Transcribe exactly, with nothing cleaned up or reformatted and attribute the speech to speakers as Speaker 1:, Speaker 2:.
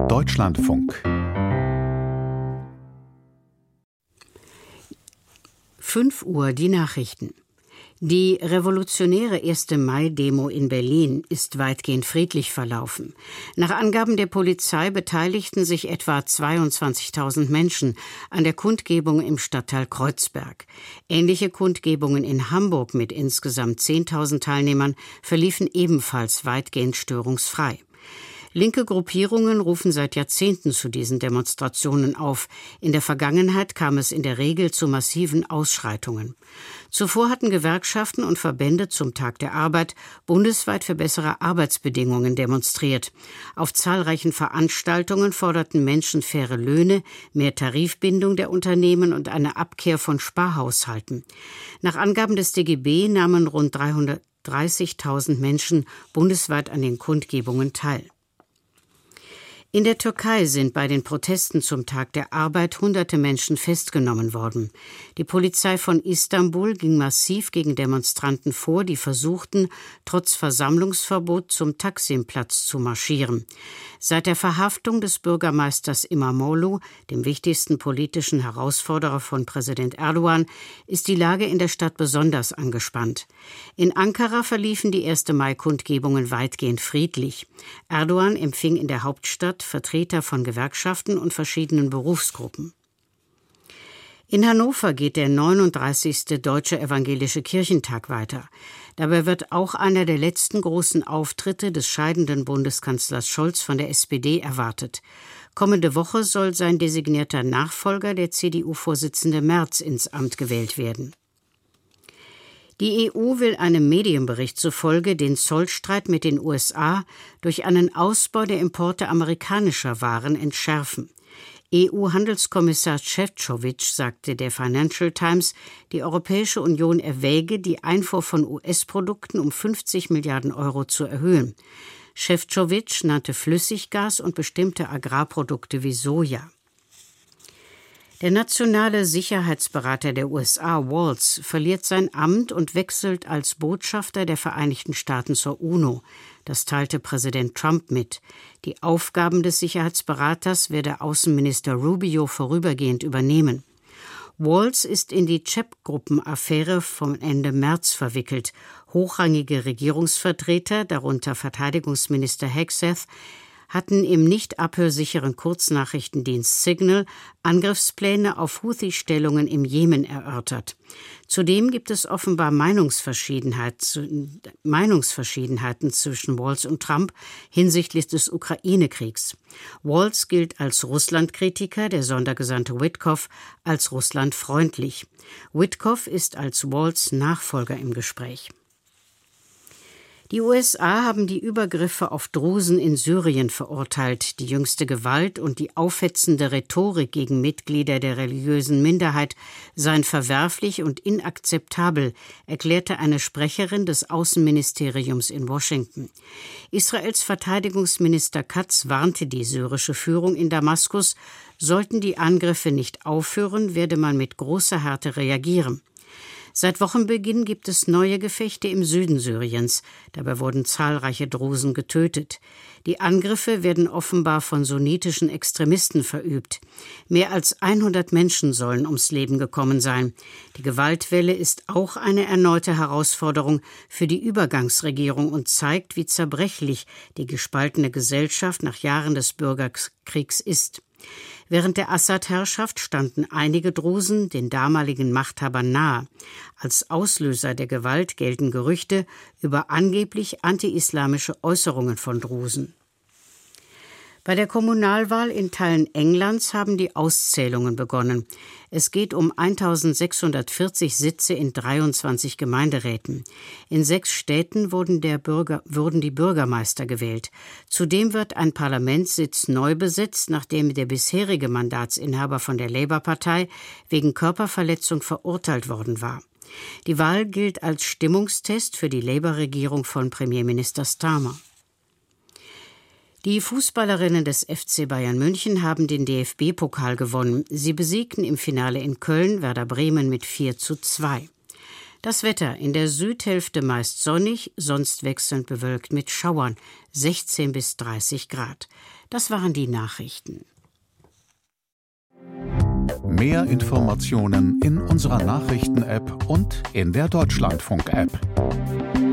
Speaker 1: Deutschlandfunk.
Speaker 2: fünf Uhr die Nachrichten. Die revolutionäre erste Mai-Demo in Berlin ist weitgehend friedlich verlaufen. Nach Angaben der Polizei beteiligten sich etwa zweiundzwanzigtausend Menschen an der Kundgebung im Stadtteil Kreuzberg. Ähnliche Kundgebungen in Hamburg mit insgesamt zehntausend Teilnehmern verliefen ebenfalls weitgehend störungsfrei. Linke Gruppierungen rufen seit Jahrzehnten zu diesen Demonstrationen auf. In der Vergangenheit kam es in der Regel zu massiven Ausschreitungen. Zuvor hatten Gewerkschaften und Verbände zum Tag der Arbeit bundesweit für bessere Arbeitsbedingungen demonstriert. Auf zahlreichen Veranstaltungen forderten Menschen faire Löhne, mehr Tarifbindung der Unternehmen und eine Abkehr von Sparhaushalten. Nach Angaben des D G B nahmen rund dreihundertdreißigtausend Menschen bundesweit an den Kundgebungen teil. In der Türkei sind bei den Protesten zum Tag der Arbeit hunderte Menschen festgenommen worden. Die Polizei von Istanbul ging massiv gegen Demonstranten vor, die versuchten, trotz Versammlungsverbot zum Taksimplatz zu marschieren. Seit der Verhaftung des Bürgermeisters İmamoğlu, dem wichtigsten politischen Herausforderer von Präsident Erdogan, ist die Lage in der Stadt besonders angespannt. In Ankara verliefen die erste Mai-Kundgebungen weitgehend friedlich. Erdogan empfing in der Hauptstadt Vertreter von Gewerkschaften und verschiedenen Berufsgruppen. In Hannover geht der neununddreißigste Deutsche Evangelische Kirchentag weiter. Dabei wird auch einer der letzten großen Auftritte des scheidenden Bundeskanzlers Scholz von der S P D erwartet. Kommende Woche soll sein designierter Nachfolger, der C D U-Vorsitzende Merz, ins Amt gewählt werden. Die E U will einem Medienbericht zufolge den Zollstreit mit den U S A durch einen Ausbau der Importe amerikanischer Waren entschärfen. E U-Handelskommissar Šefčovič sagte der Financial Times, die Europäische Union erwäge, die Einfuhr von U S-Produkten um fünfzig Milliarden Euro zu erhöhen. Šefčovič nannte Flüssiggas und bestimmte Agrarprodukte wie Soja. Der nationale Sicherheitsberater der U S A, Waltz, verliert sein Amt und wechselt als Botschafter der Vereinigten Staaten zur UNO. Das teilte Präsident Trump mit. Die Aufgaben des Sicherheitsberaters werde Außenminister Rubio vorübergehend übernehmen. Waltz ist in die Cheb-Gruppen-Affäre vom Ende März verwickelt. Hochrangige Regierungsvertreter, darunter Verteidigungsminister Hegseth, hatten im nicht abhörsicheren Kurznachrichtendienst Signal Angriffspläne auf Houthi-Stellungen im Jemen erörtert. Zudem gibt es offenbar Meinungsverschiedenheit, Meinungsverschiedenheiten zwischen Waltz und Trump hinsichtlich des Ukraine-Kriegs. Waltz gilt als Russlandkritiker, der Sondergesandte Witkoff als russlandfreundlich. Witkoff ist als Waltz Nachfolger im Gespräch. Die U S A haben die Übergriffe auf Drusen in Syrien verurteilt. Die jüngste Gewalt und die aufhetzende Rhetorik gegen Mitglieder der religiösen Minderheit seien verwerflich und inakzeptabel, erklärte eine Sprecherin des Außenministeriums in Washington. Israels Verteidigungsminister Katz warnte die syrische Führung in Damaskus, sollten die Angriffe nicht aufhören, werde man mit großer Härte reagieren. Seit Wochenbeginn gibt es neue Gefechte im Süden Syriens. Dabei wurden zahlreiche Drusen getötet. Die Angriffe werden offenbar von sunnitischen Extremisten verübt. Mehr als hundert Menschen sollen ums Leben gekommen sein. Die Gewaltwelle ist auch eine erneute Herausforderung für die Übergangsregierung und zeigt, wie zerbrechlich die gespaltene Gesellschaft nach Jahren des Bürgerkriegs ist. Während der Assad-Herrschaft standen einige Drusen den damaligen Machthabern nahe. Als Auslöser der Gewalt gelten Gerüchte über angeblich anti-islamische Äußerungen von Drusen. Bei der Kommunalwahl in Teilen Englands haben die Auszählungen begonnen. Es geht um eintausendsechshundertvierzig Sitze in dreiundzwanzig Gemeinderäten. In sechs Städten wurden, der Bürger, wurden die Bürgermeister gewählt. Zudem wird ein Parlamentssitz neu besetzt, nachdem der bisherige Mandatsinhaber von der Labour-Partei wegen Körperverletzung verurteilt worden war. Die Wahl gilt als Stimmungstest für die Labour-Regierung von Premierminister Starmer. Die Fußballerinnen des F C Bayern München haben den D F B-Pokal gewonnen. Sie besiegten im Finale in Köln Werder Bremen mit vier zu zwei. Das Wetter in der Südhälfte meist sonnig, sonst wechselnd bewölkt mit Schauern, sechzehn bis dreißig Grad. Das waren die Nachrichten.
Speaker 1: Mehr Informationen in unserer Nachrichten-App und in der Deutschlandfunk-App.